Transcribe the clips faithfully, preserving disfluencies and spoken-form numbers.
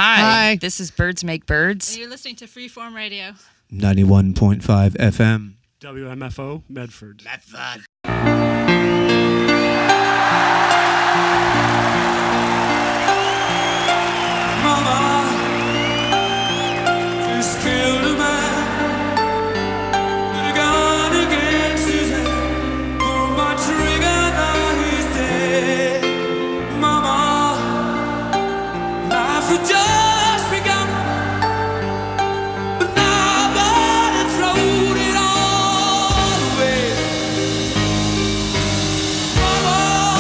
Hi. Hi. This is Birds Make Birds. And you're listening to Freeform Radio. ninety-one point five F M. W M F O, Medford. Medford. Mama just killed a man with a gun against his head. Pulled my trigger, now he's dead. Mama, life had just begun, but now God had thrown it all away. Mama,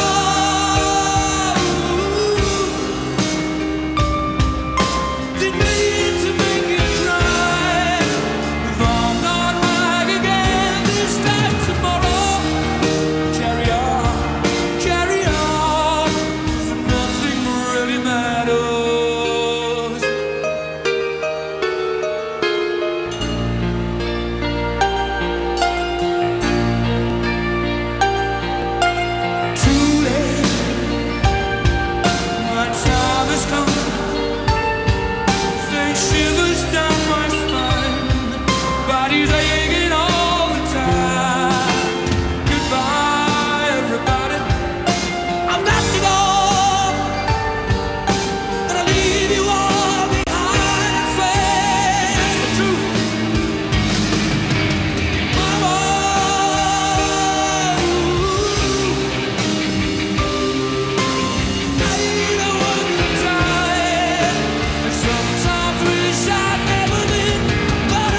didn't mean to make you cry. If I'm not back again this time tomorrow, carry on, carry on, 'cause nothing really matters. Too late, my time has come. Send shivers down my spine. Body's aching all the time. Goodbye, everybody. I've got to go. And I leave you all behind and face the truth. Mama, I know one time. And sometimes wish I'd never been but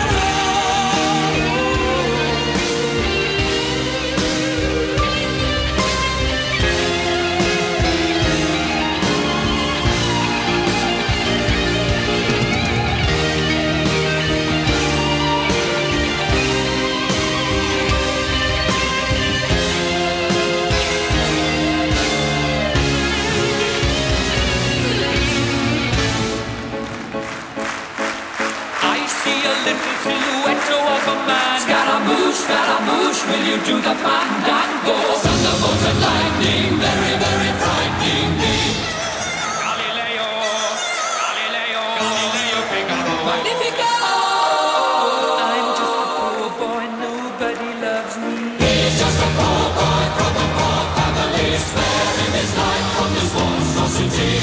I see a little silhouette of a man. Scaramouche, Scaramouche, will you do the fandango? Thunderbolt and lightning, very, very frightening me. Galileo, Galileo, Galileo Figaro. Magnifico! I'm just a poor boy, nobody loves me. He's just a poor boy from a poor family, sparing his life from this monstrosity.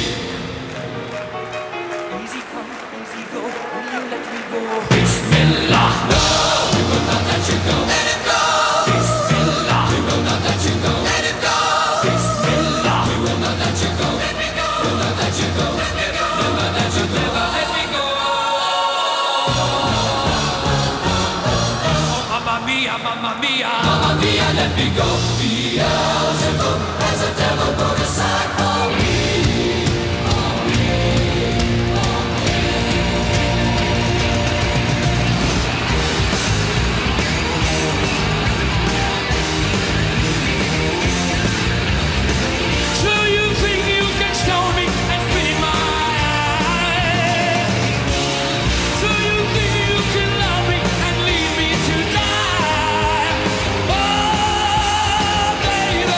Easy come, easy go, will you let me go? Bismillah, no, we will not let you go. Let him go. Bismillah, we will not let you go. Let him go. Bismillah, we will not let you go. Let me go. We'll not let you go. Let me go. We'll not let you go. Let me go. Oh, mamma mia, mamma mia, mamma mia, let me go. Beelzebub has a devil put aside for me. So you think you can stone me and spit in my eye? So you think you can love me and leave me to die? Oh, baby,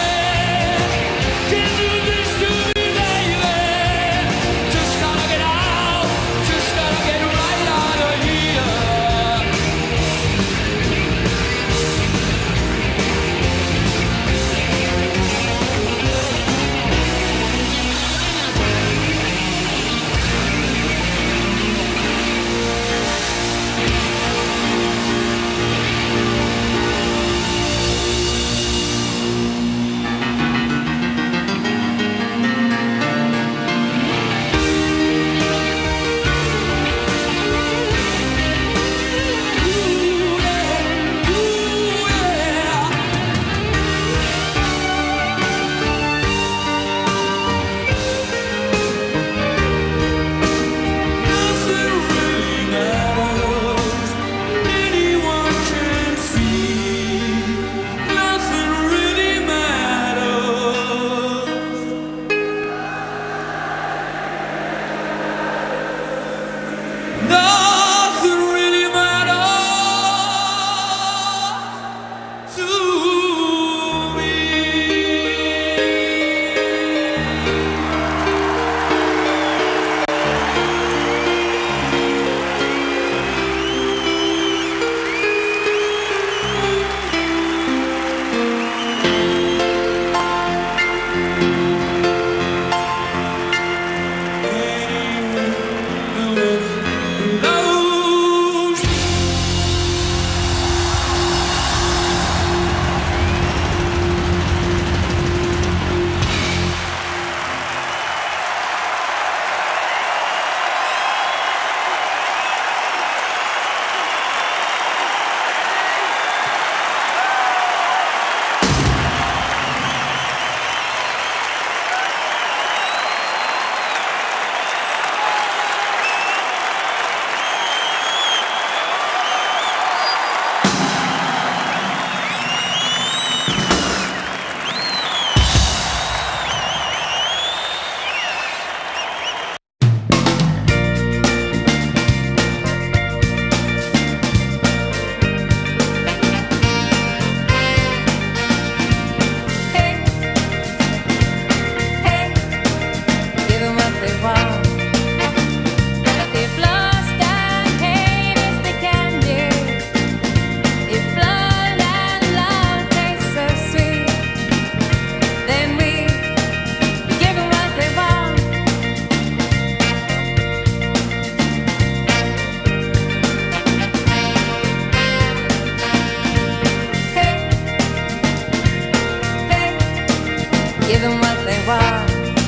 give them what they want.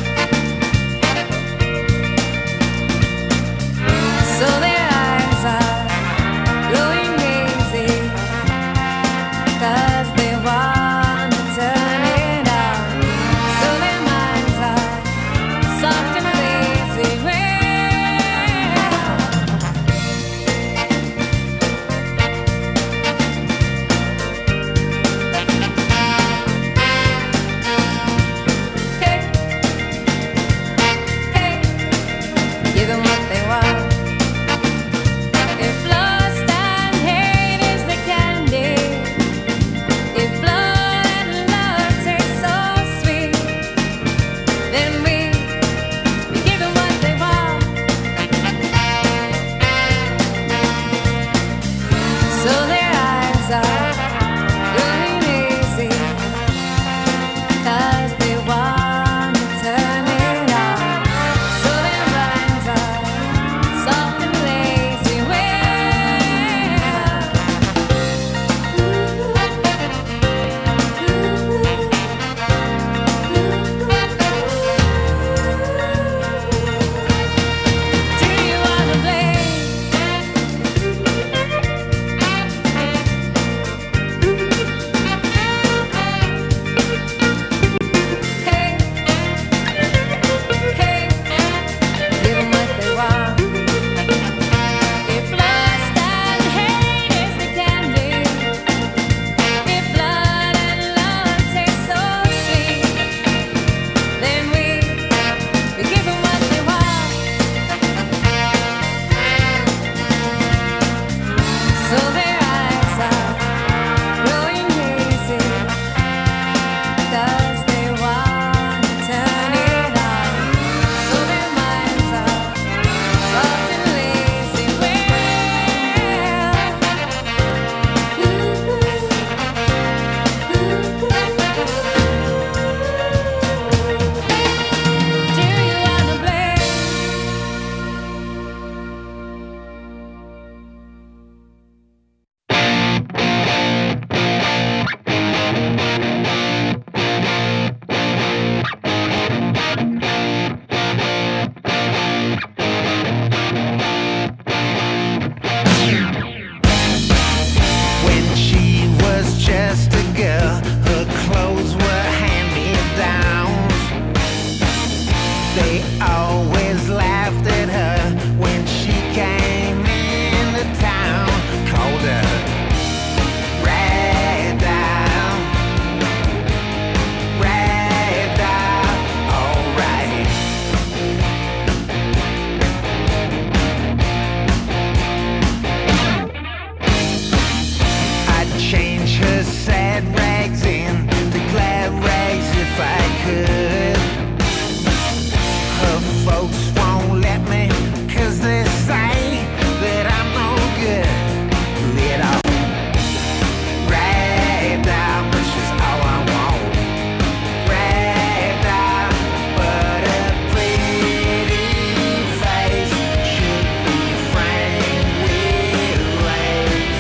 So their eyes are glowing hazy, 'cause they want to turn it on. So their minds are soft and lazy. Hey, hey, give them what they want. If lust and hate is the candy, if blood and love taste so sweet, then we, we give them what they want. So their eyes are glowing hazy, 'cause they want to turn it on. So their minds are soft and lazy. Do you wanna play? Hey, hey, give them what they want. If lust and hate is the candy, if blood and love taste so sweet, then we, we give them what they want. So their eyes are glowing hazy, 'cause they want to turn it on. So their minds are soft and lazy. Do you wanna play? When she was just a girl, her clothes were hand-me-downs. They always laughed at her when she came into town. Called her Ragdoll, Ragdoll, alright. I'd change her sad rags into glad rags if I could. Her folks won't let me, 'cause they say that I'm no good. Little Ragdoll, but she's all I want. Ragdoll, but a pretty face should be framed with lace.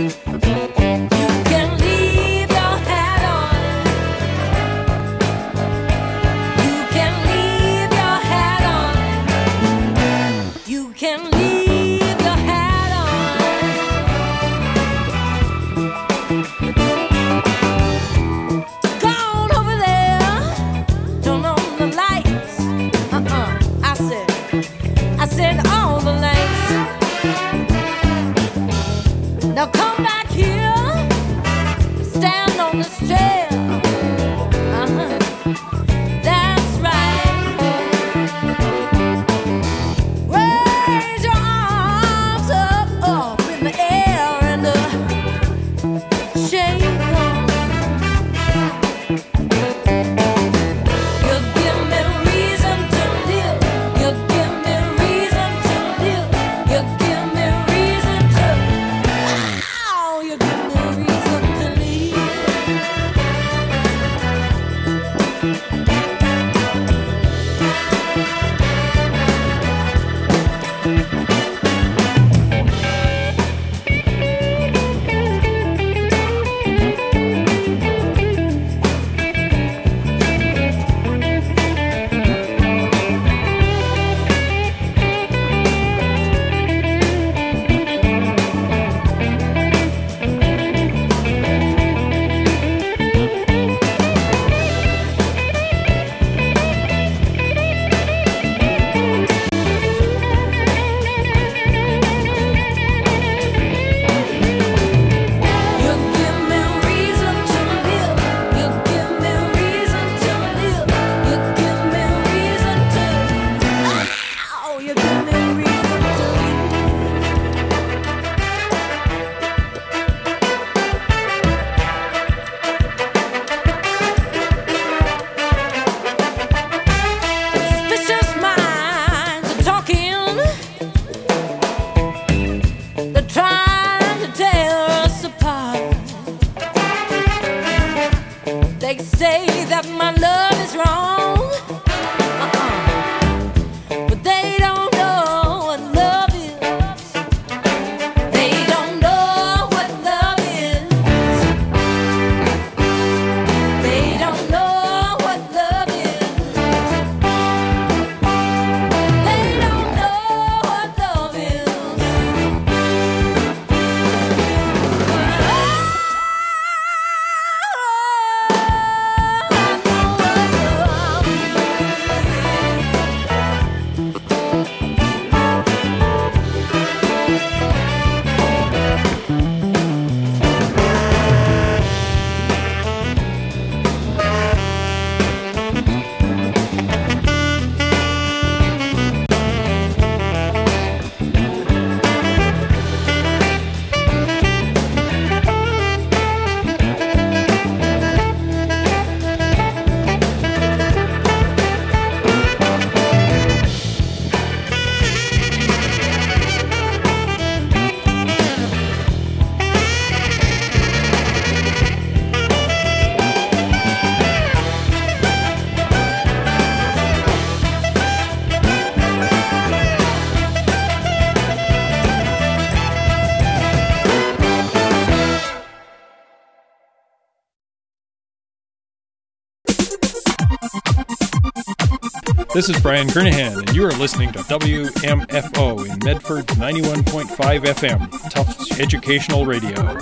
This is Brian Kernahan, and you are listening to W M F O in Medford ninety-one point five F M, Tufts Educational Radio.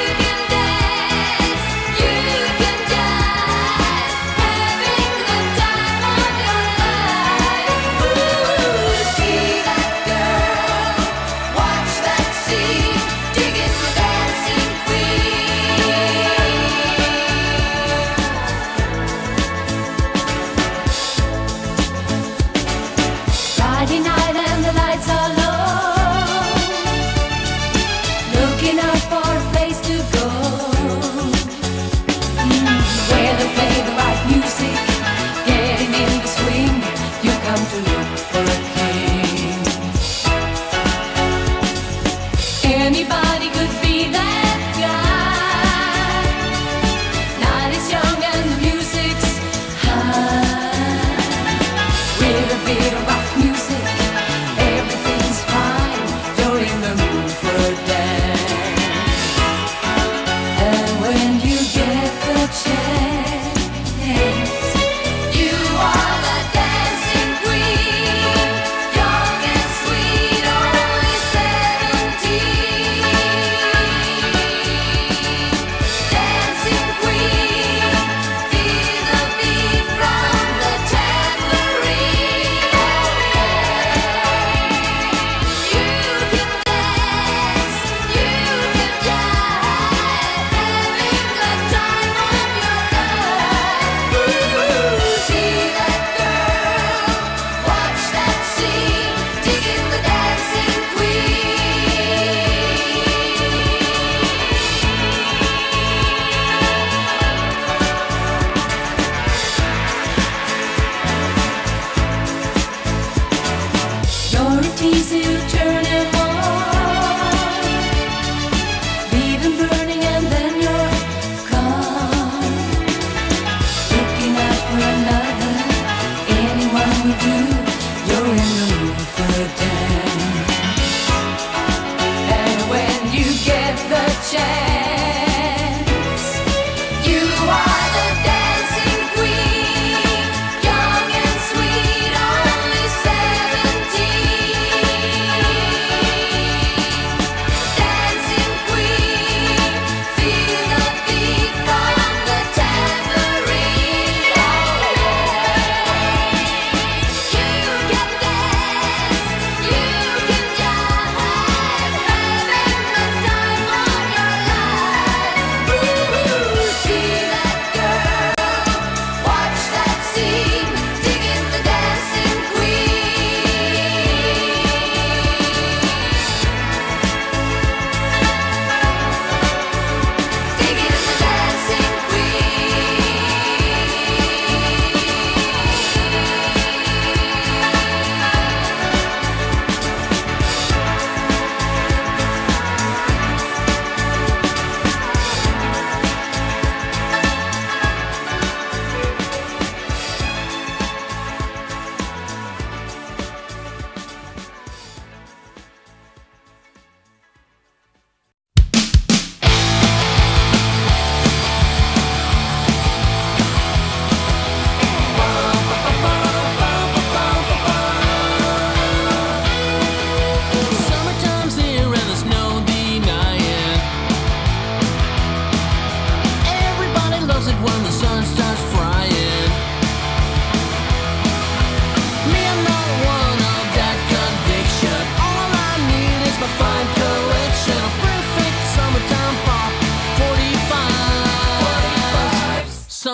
You can die, having the time.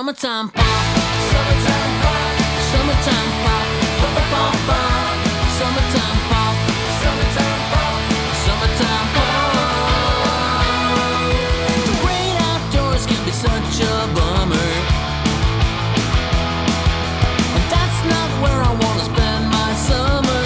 Summertime pop, summertime pop, summertime pop, pop, pop, pop, pop. Summertime pop, summertime pop, summertime pop. The great outdoors can be such a bummer, and that's not where I want to spend my summer.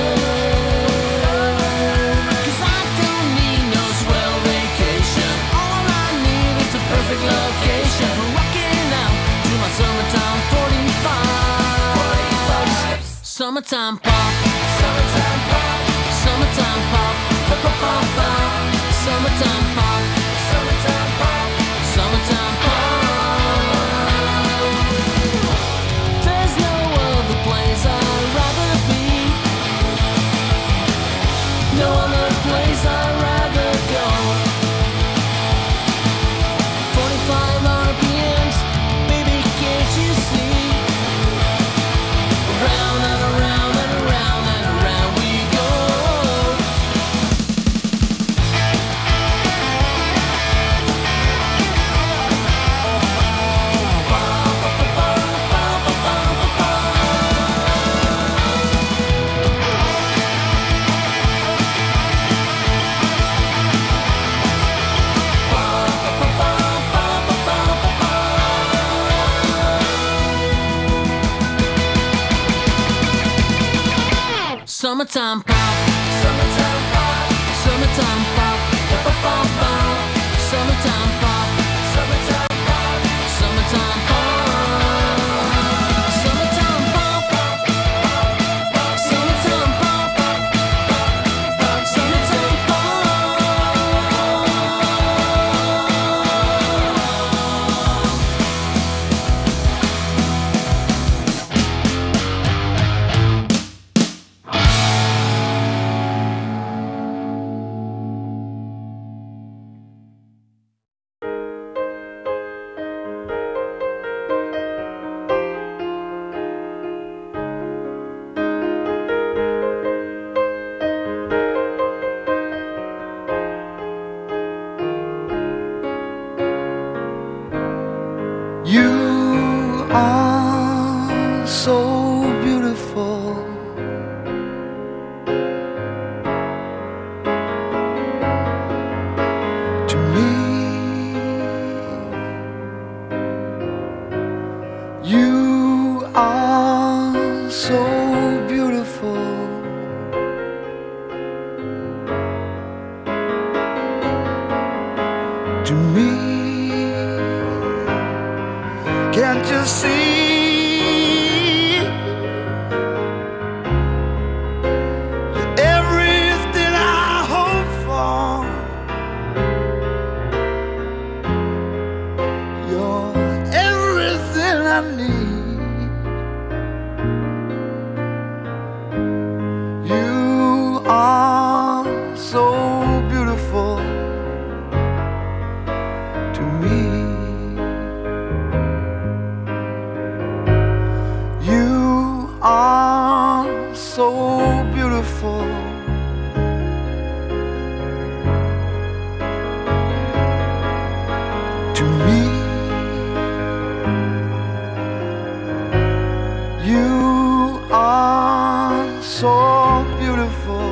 'Cause I don't need no swell vacation. All I need is a perfect location for rocking out to my summertime forty-five. Summertime pop, summertime pop, summertime pop, pop, pop, pop, pop. Summertime pop, summertime pop, summertime pop. There's no other place I'd rather be, no other place I'd rather go. forty-five R P Ms, baby, can't you see? Round and around and around and around we go. Summertime pop, summertime pop, summertime pop, pop, pop, pop, pop. Summertime pop, summertime pop, summertime pop. Summertime pop, pop, pop, summertime pop, pop, pop, summertime You are so beautiful. To me, you are so beautiful. To me, can't you see? You're everything I hope for. You're everything I need. You are so beautiful to me. You are so beautiful to me. You are so beautiful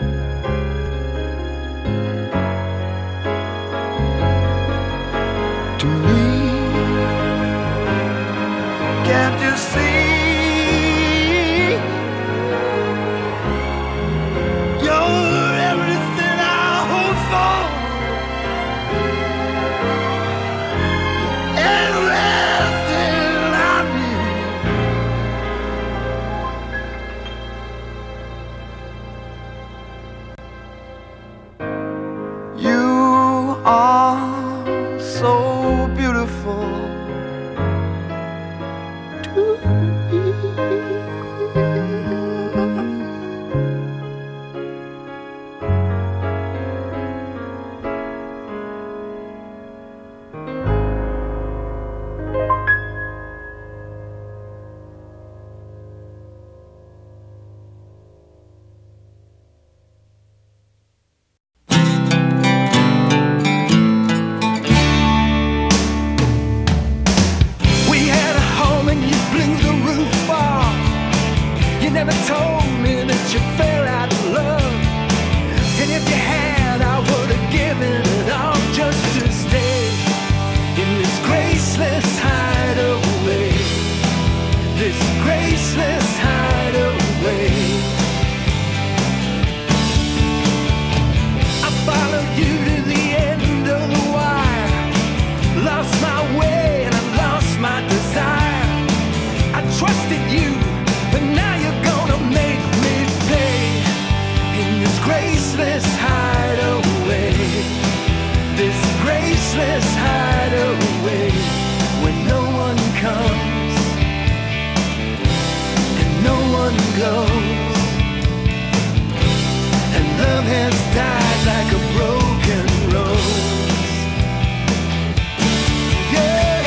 to me. Can't you see? You're everything I hope for. Everything I need. You are so beautiful too. this graceless hideaway. I followed you to the end of the wire, lost my way and I lost my desire. I trusted you, but now you're gonna make me pay in this graceless hideaway, this graceless hideaway, when no one comes and no one goes, and love has died like a broken rose. Yeah.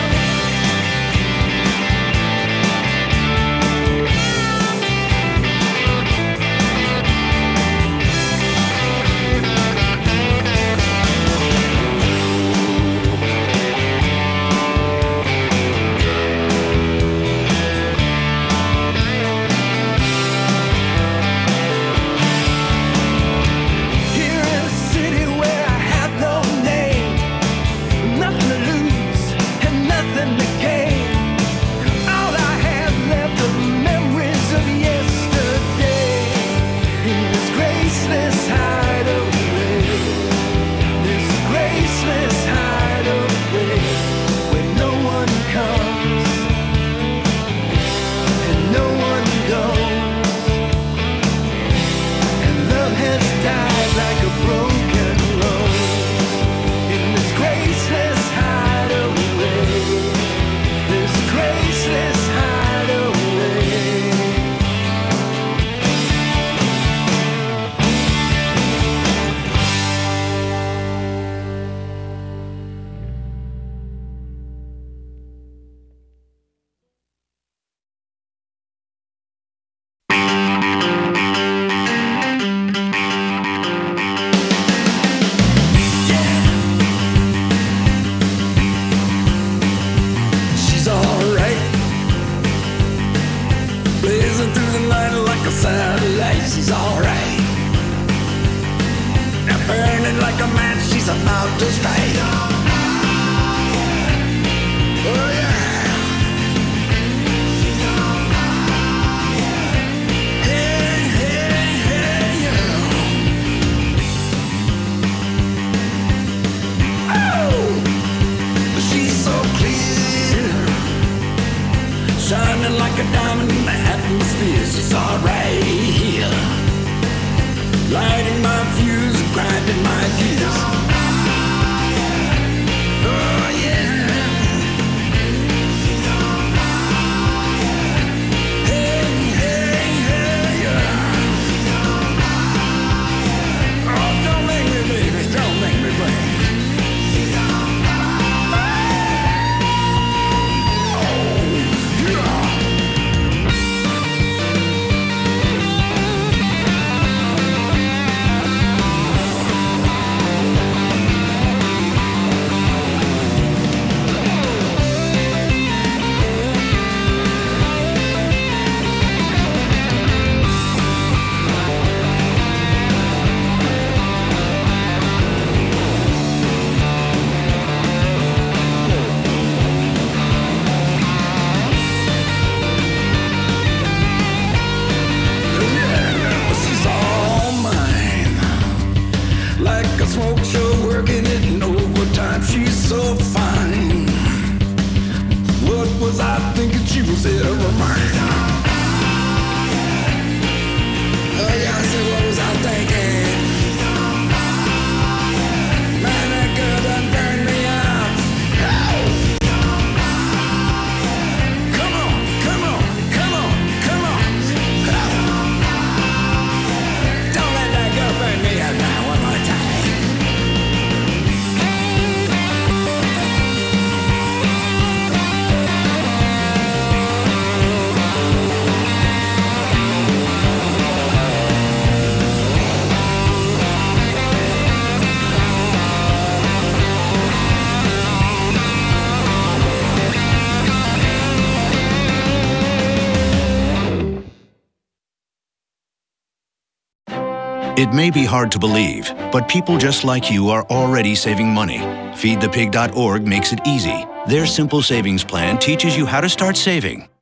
It may be hard to believe, but people just like you are already saving money. feed the pig dot org makes it easy. Their simple savings plan teaches you how to start saving.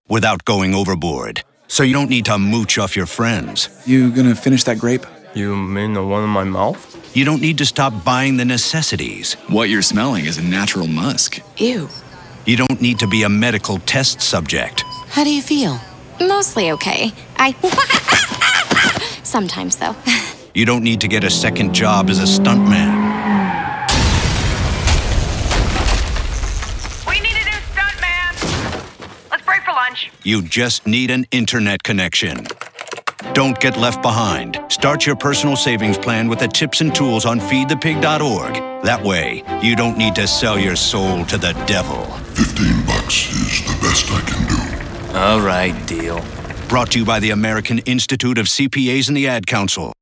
without going overboard. So you don't need to mooch off your friends. You gonna finish that grape? You mean the one in my mouth? You don't need to stop buying the necessities. What you're smelling is a natural musk. Ew. You don't need to be a medical test subject. How do you feel? Mostly okay. I. Sometimes, though. You don't need to get a second job as a stuntman. We need a new stuntman. Let's break for lunch. You just need an internet connection. Don't get left behind. Start your personal savings plan with the tips and tools on feed the pig dot org. That way, you don't need to sell your soul to the devil. Fifteen bucks is the best I can do. All right, deal. Brought to you by the American Institute of C P As and the Ad Council.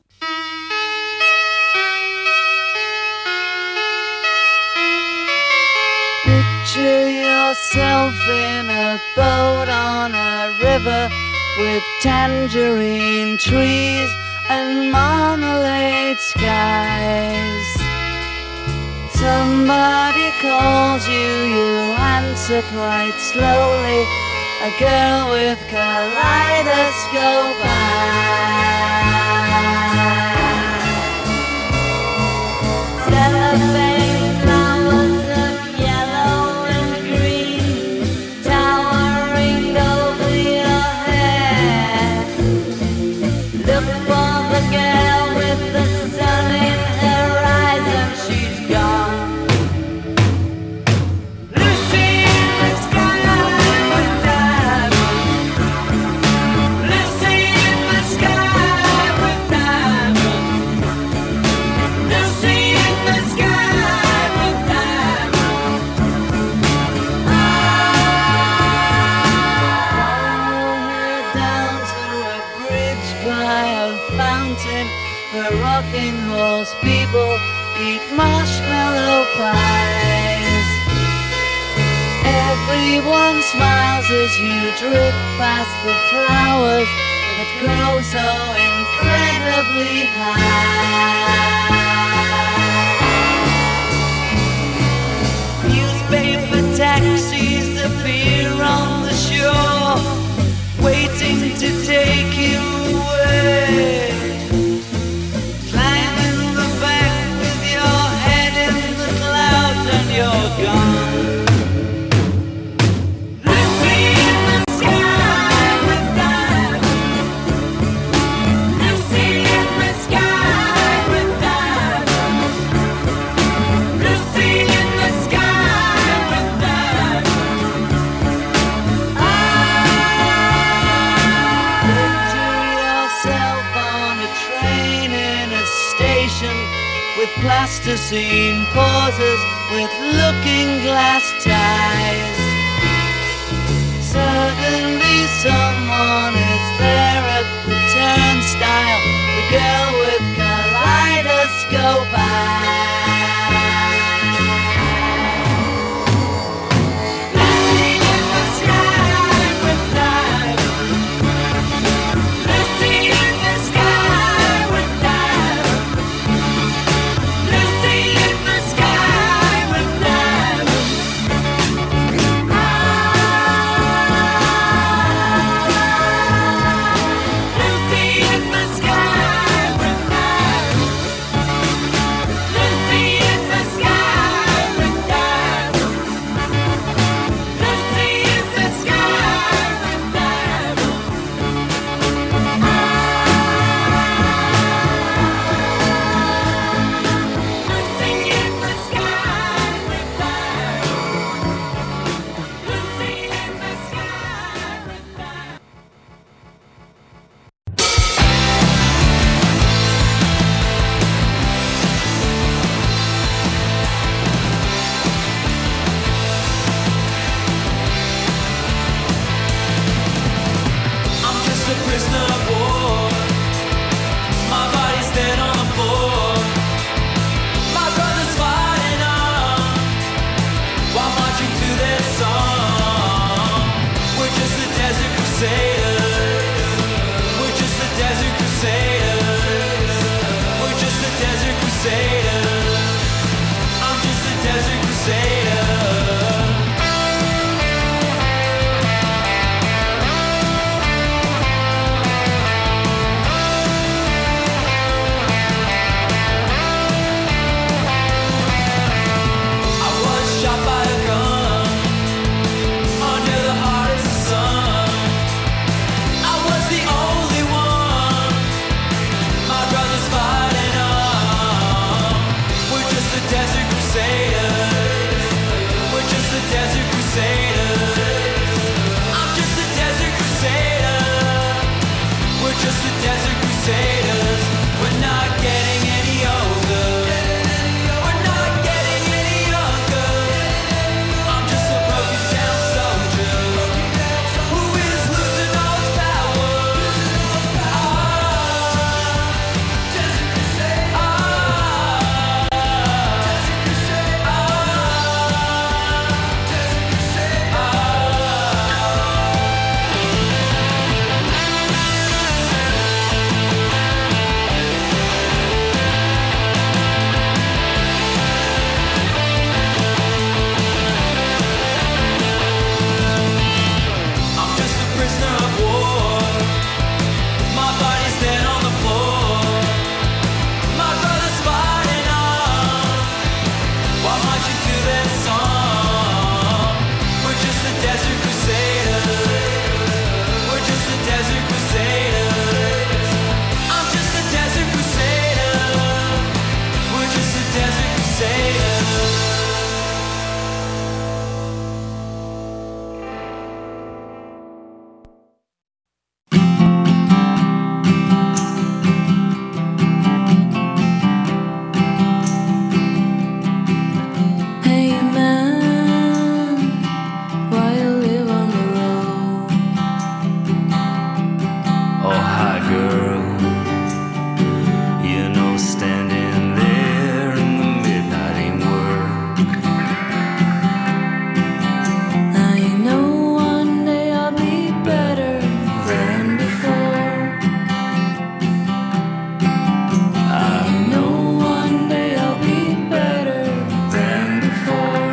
Picture yourself in a boat on a river with tangerine trees and marmalade skies. Somebody calls you, you answer quite slowly. A girl with kaleidoscope eyes. Cellophane flowers of yellow and green towering over your head. Look for the girl with the sun in her eyes and she's gone. Lucy in the sky with diamonds. Lucy in the sky with diamonds. Lucy in the sky with diamonds. Follow her down to a bridge by a fountain where rocking horse people eat marshmallow pies. Everyone smiles as you drift past the flowers that grow so incredibly high. Newspaper taxis appear on the shore, waiting to take you away. Climb in the back with your head in the clouds and you're gone. Lucy in the sky with diamonds. Lucy in the sky with diamonds. Lucy in the sky with diamonds. Picture yourself on a train in a station with plasticine pauses with looking glass ties. Suddenly someone is there at the turnstile, the girl with kaleidoscope eyes. Lucy in the sky with diamonds. Lucy in the sky with diamonds. Lucy in the sky with diamonds. Lucy in the sky with diamonds. Lucy in the sky with diamonds. Lucy in the sky with diamonds. Lucy in the sky with diamonds. Lucy in the sky with diamonds. I'm just a prisoner of war. My body's dead on the floor. My brother's fighting on while marching to their song. We're just the desert crusaders. We're just the desert crusaders. We're just the desert crusaders. I'm just a desert crusader. prisoner of war. My body's dead on the floor. My brother's fighting on while marching to that song. We're just the Desert Crusaders. We're just the Desert Crusaders. I'm just the Desert Crusader. We're just the Desert Crusaders. Hey man, why you live on the road? Oh, hi girl. You know, standing there in the midnight ain't work. I know one day I'll be better than before. I know one day I'll be better than before.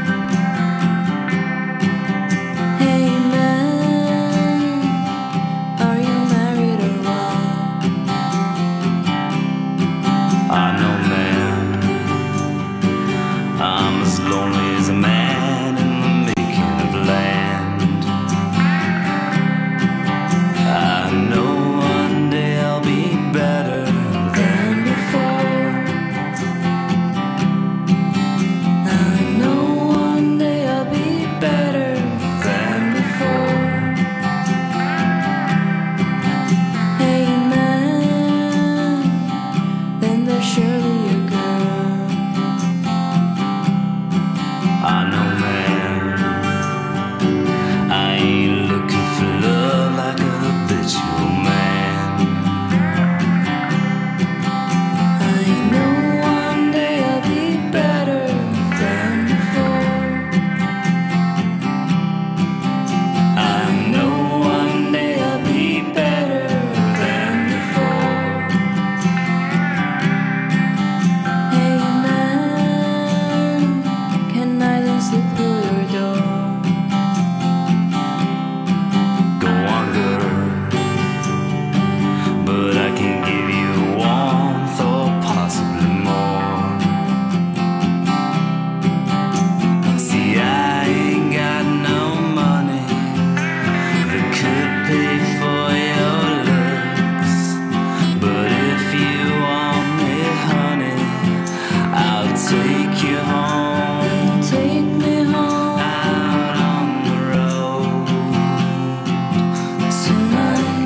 Hey man, are you married or what? I know, man. I'm as lonely as a man in the making of land. I know one day I'll be better than before. I know one day I'll be better than before. Hey man, then there's surely a girl. I know, man. I ain't looking for love like a habitual man. I know one day I'll be better than before. I know one day I'll be better than before. Hey man, can I then slip through your door? Go on, girl. But I can give you warmth or possibly more. See, I ain't got no money that could pay for your looks. But if you want me, honey, I'll take you home. Take me home Out on the road. tonight.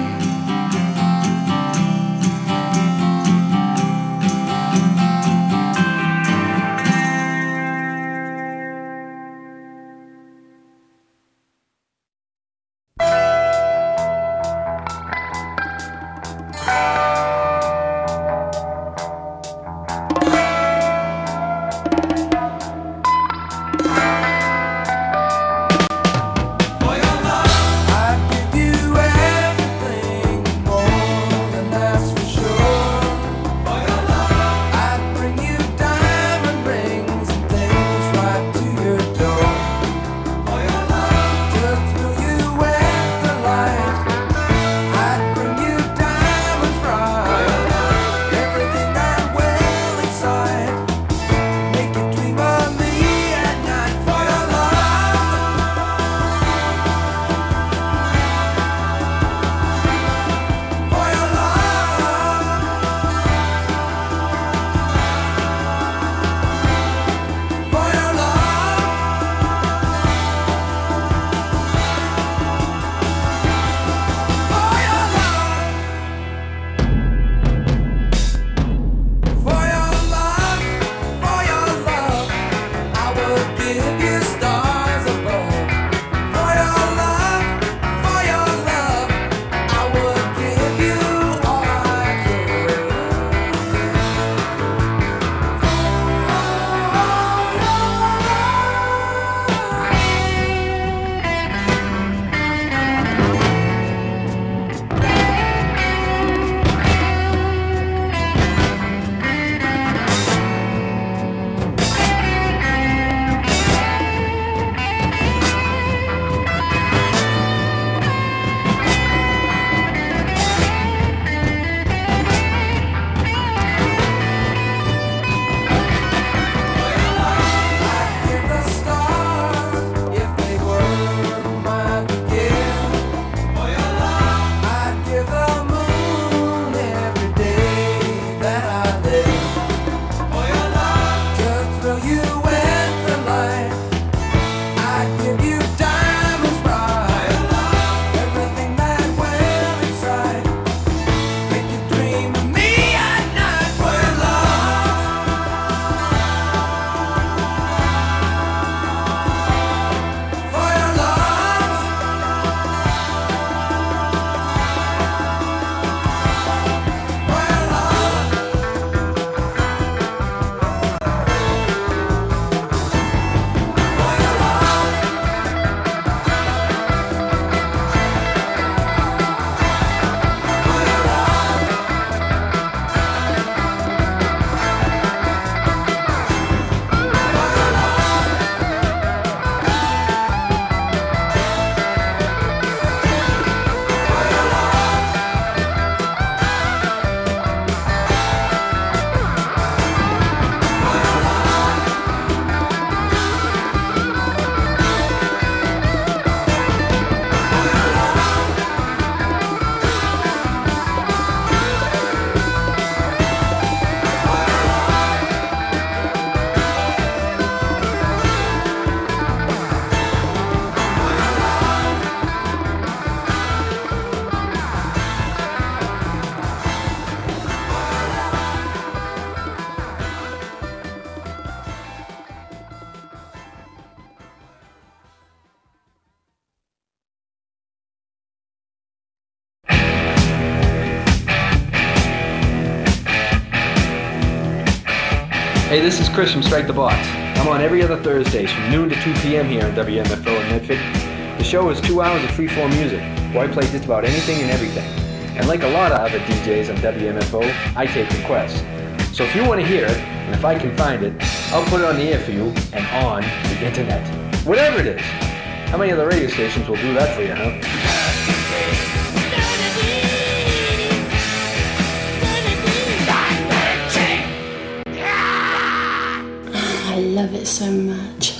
Hey, this is Chris from Strike the Box. I'm on every other Thursdays from noon to two p.m. here on W M F O in Medford. The show is two hours of free-form music, where I play just about anything and everything. And like a lot of other D Js on W M F O, I take requests. So if you want to hear it, and if I can find it, I'll put it on the air for you and on the internet. Whatever it is. How many other radio stations will do that for you, huh? I love it so much.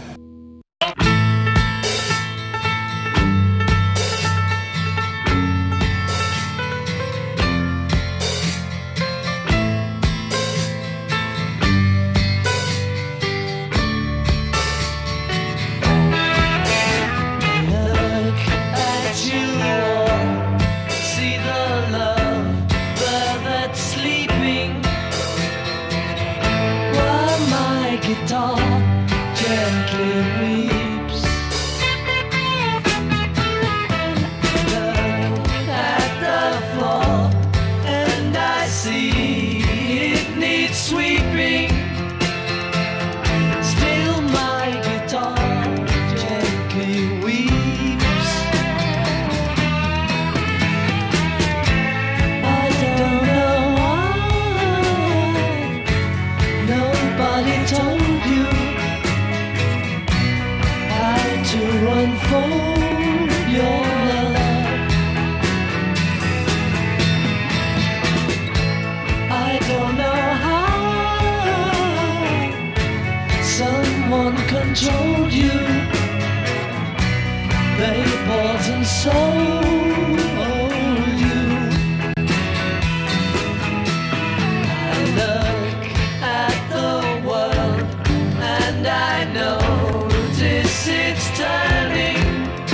Controlled you, they bought and sold you. I look at the world and I notice it's turning,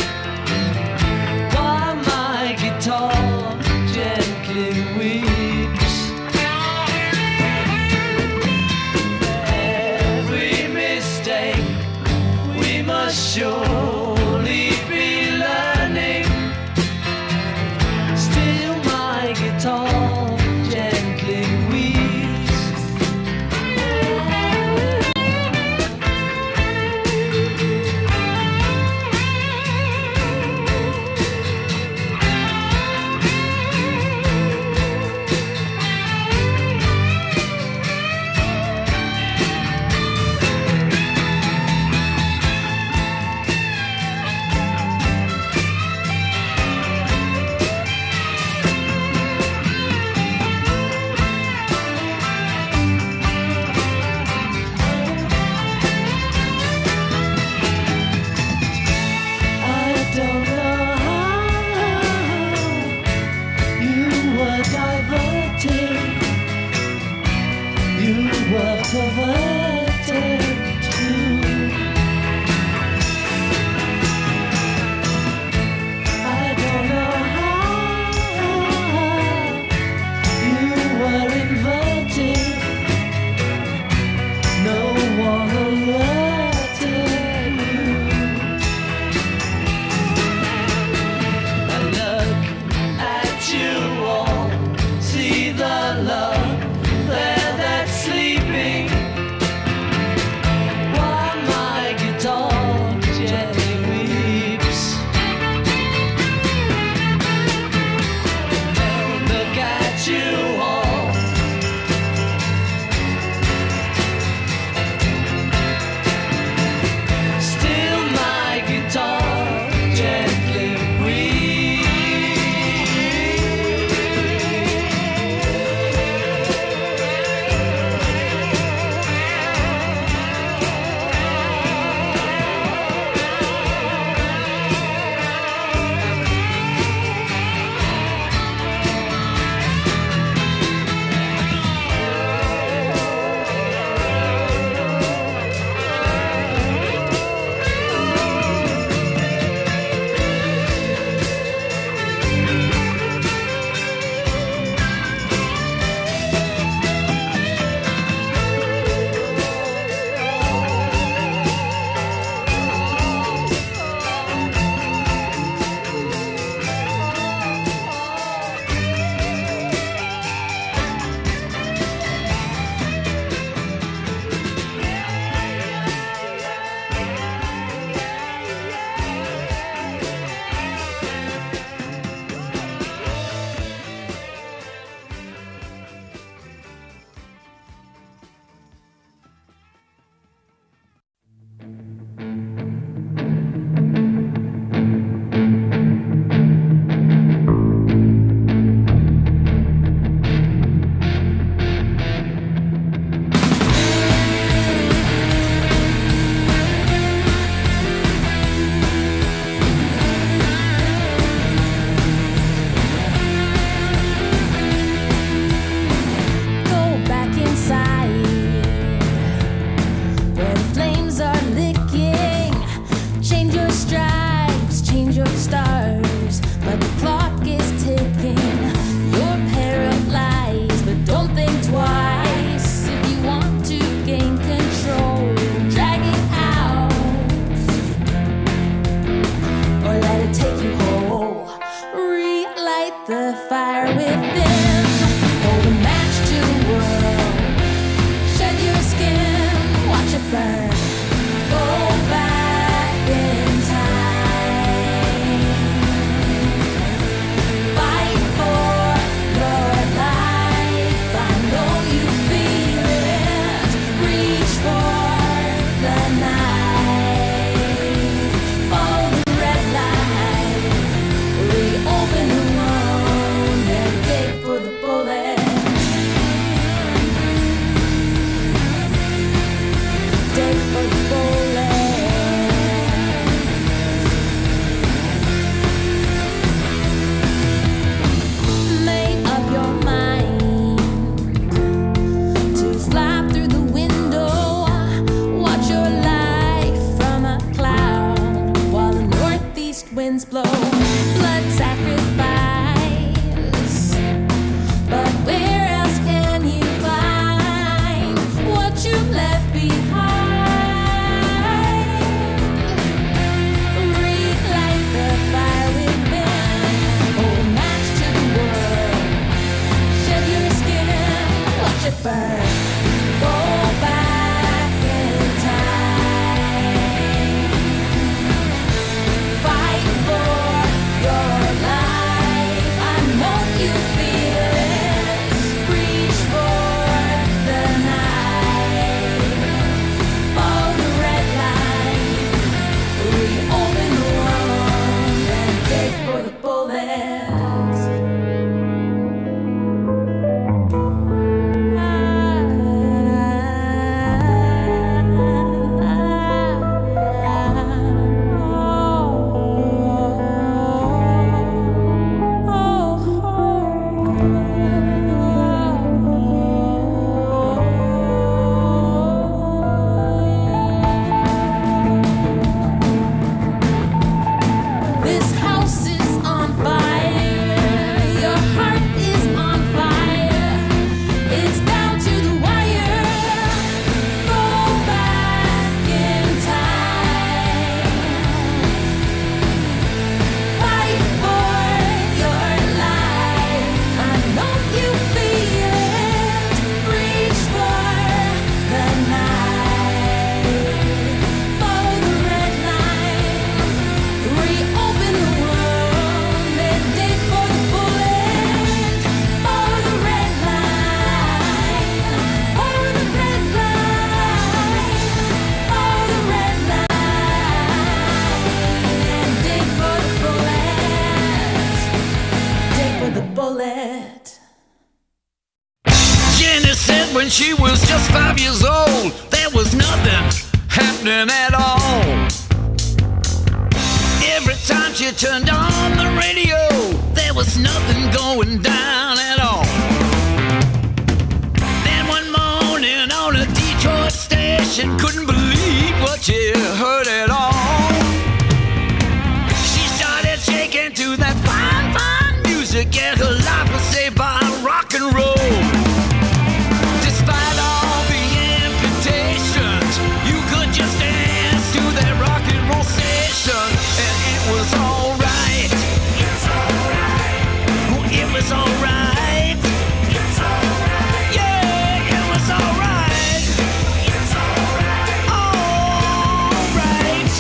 while my guitar gently weeps. Every mistake we must surely be learning. the fire within. Hold a match to the world. Shed your skin, watch it burn. Go back in time. Fight for your life. I know you feel it. Reach for the night. Follow the red light. Reopen the wound and dig for the bullet. Dig for the bullet. Make up your mind to slide through the window. Watch your life from a cloud while the northeast winds blow. Blood sacrifice. But where else can you find what you left behind? Relight the fire within. Hold a match to the world. Shed your skin, watch it burn. Go back in time. Fight for your life. I know you feel it. Reach for the night. Follow the red light. Reopen the wound and dig for the bullets. This house is on fire. Your heart is on fire. It's down to the wire. Go back in time. Fight for your life. I know you feel it. Reach for the night. Follow the red line. Reopen the wound and dig for the bullet. Follow the red line. Follow the red line. Follow the red line and dig for the bullet. Dig for the bullet. Jenny said when she was just five years old, there was nothing happening at all. Every time she turned on the radio, there was nothing going down at all. Then one morning on a Detroit station, couldn't believe what she heard at all. She started shaking to that fine, fine music, and her life was saved by rock and roll. Despite all the amputations, you could just dance to that rock and roll station, and it was alright. Oh, it was alright. Yeah, it was alright. Alright.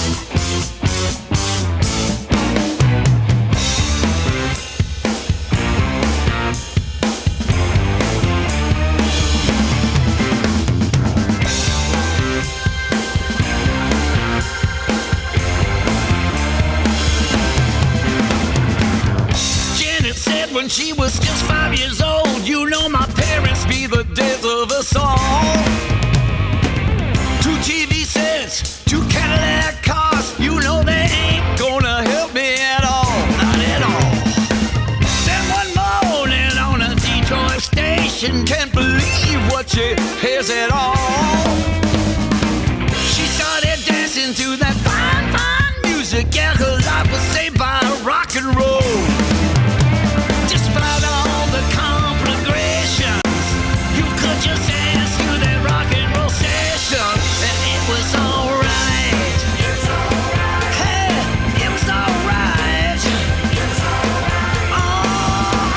Janet said when she was just five years old, you know my parents be the death of us all. Two T V sets, two Cadillac cars, you know they ain't gonna help me at all, not at all. Then one morning on a Detroit station, can't believe what she hears at all. She started dancing to that fine, fine music, and her life was saved by rock and roll. Despite all the conflagrations, you could just dance to that rock and roll station, and it was alright. Hey, it was alright. Alright.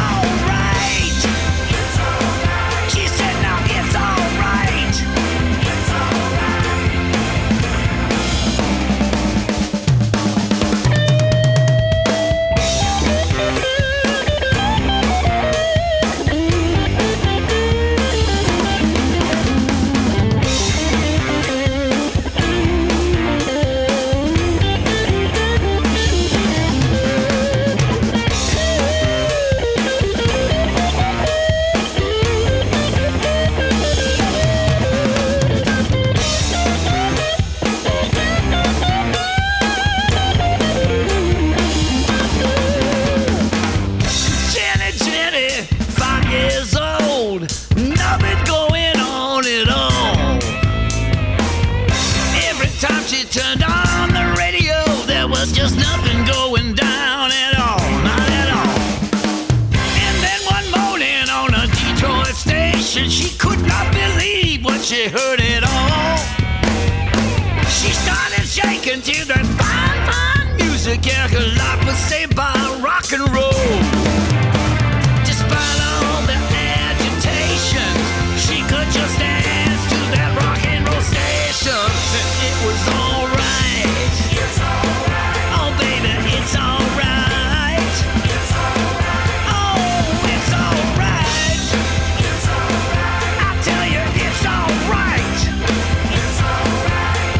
care a lot was saved by rock and roll. Despite all the agitation, she could just dance to that rock and roll station. And it was alright. It's alright. Oh baby, it's alright. It's alright. Oh, it's alright. It's alright. I tell you, it's alright. It's alright.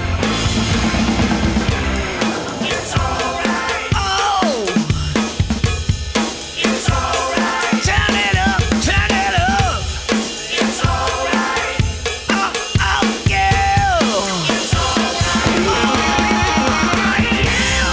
It's alright. Oh, it's alright. Turn it up, turn it up. It's alright. Oh, oh, yeah. It's alright. Oh, yeah.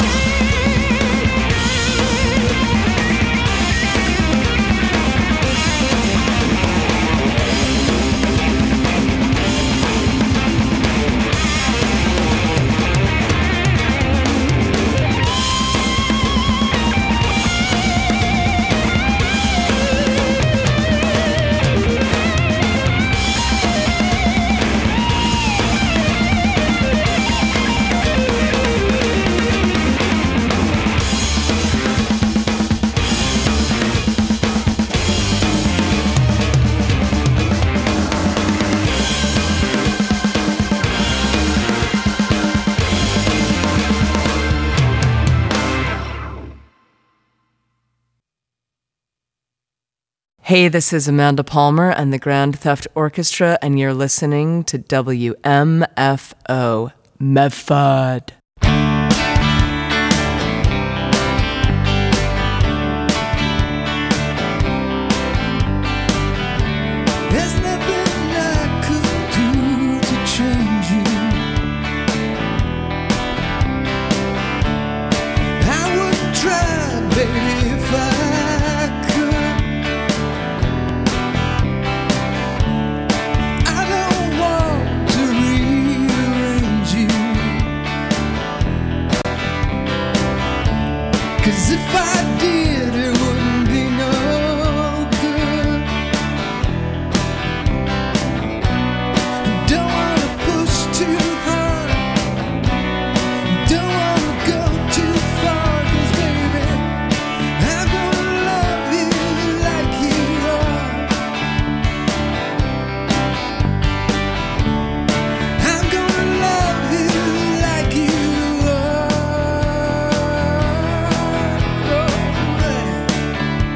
Hey, this is Amanda Palmer and the Grand Theft Orchestra, and you're listening to W M F O, Medford.